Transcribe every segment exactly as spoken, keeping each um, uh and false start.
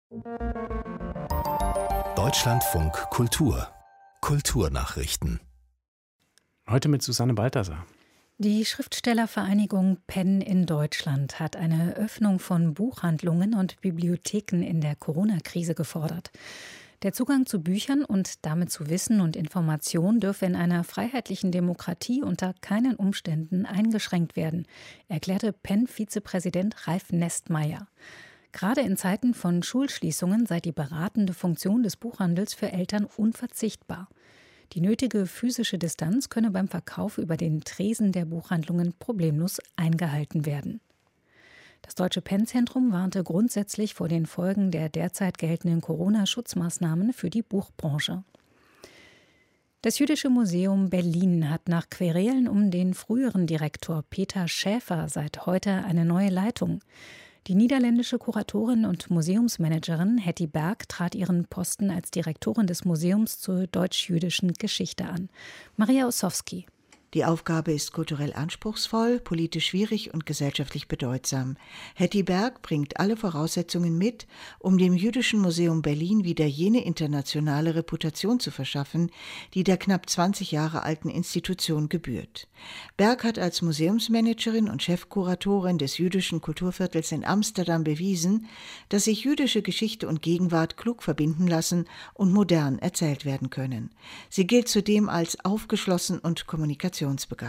Deutschlandfunk Kultur. Kulturnachrichten. Heute mit Susanne Balthasar. Die Schriftstellervereinigung Penn in Deutschland hat eine Öffnung von Buchhandlungen und Bibliotheken in der Corona-Krise gefordert. Der Zugang zu Büchern und damit zu Wissen und Information dürfe in einer freiheitlichen Demokratie unter keinen Umständen eingeschränkt werden, erklärte Penn-Vizepräsident Ralf Nestmeier. Gerade in Zeiten von Schulschließungen sei die beratende Funktion des Buchhandels für Eltern unverzichtbar. Die nötige physische Distanz könne beim Verkauf über den Tresen der Buchhandlungen problemlos eingehalten werden. Das Deutsche Penn-Zentrum warnte grundsätzlich vor den Folgen der derzeit geltenden Corona-Schutzmaßnahmen für die Buchbranche. Das Jüdische Museum Berlin hat nach Querelen um den früheren Direktor Peter Schäfer seit heute eine neue Leitung. Die niederländische Kuratorin und Museumsmanagerin Hetty Berg trat ihren Posten als Direktorin des Museums zur deutsch-jüdischen Geschichte an. Maria Ossowski. Die Aufgabe ist kulturell anspruchsvoll, politisch schwierig und gesellschaftlich bedeutsam. Hetty Berg bringt alle Voraussetzungen mit, um dem Jüdischen Museum Berlin wieder jene internationale Reputation zu verschaffen, die der knapp zwanzig Jahre alten Institution gebührt. Berg hat als Museumsmanagerin und Chefkuratorin des jüdischen Kulturviertels in Amsterdam bewiesen, dass sich jüdische Geschichte und Gegenwart klug verbinden lassen und modern erzählt werden können. Sie gilt zudem als aufgeschlossen und kommunikationsbegabt.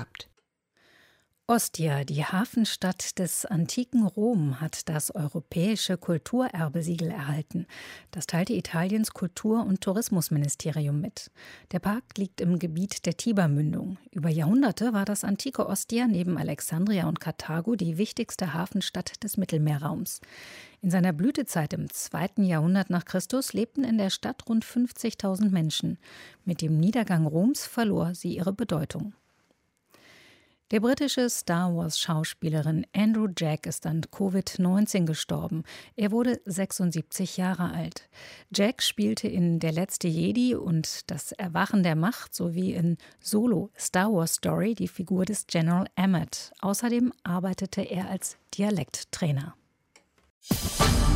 Ostia, die Hafenstadt des antiken Rom, hat das europäische Kulturerbesiegel erhalten. Das teilte Italiens Kultur- und Tourismusministerium mit. Der Park liegt im Gebiet der Tibermündung. Über Jahrhunderte war das antike Ostia neben Alexandria und Karthago die wichtigste Hafenstadt des Mittelmeerraums. In seiner Blütezeit im zweiten Jahrhundert nach Christus lebten in der Stadt rund fünfzigtausend Menschen. Mit dem Niedergang Roms verlor sie ihre Bedeutung. Der britische Star-Wars-Schauspielerin Andrew Jack ist an Covid neunzehn gestorben. Er wurde sechsundsiebzig Jahre alt. Jack spielte in Der letzte Jedi und Das Erwachen der Macht sowie in Solo Star Wars Story die Figur des General Emmet. Außerdem arbeitete er als Dialekttrainer.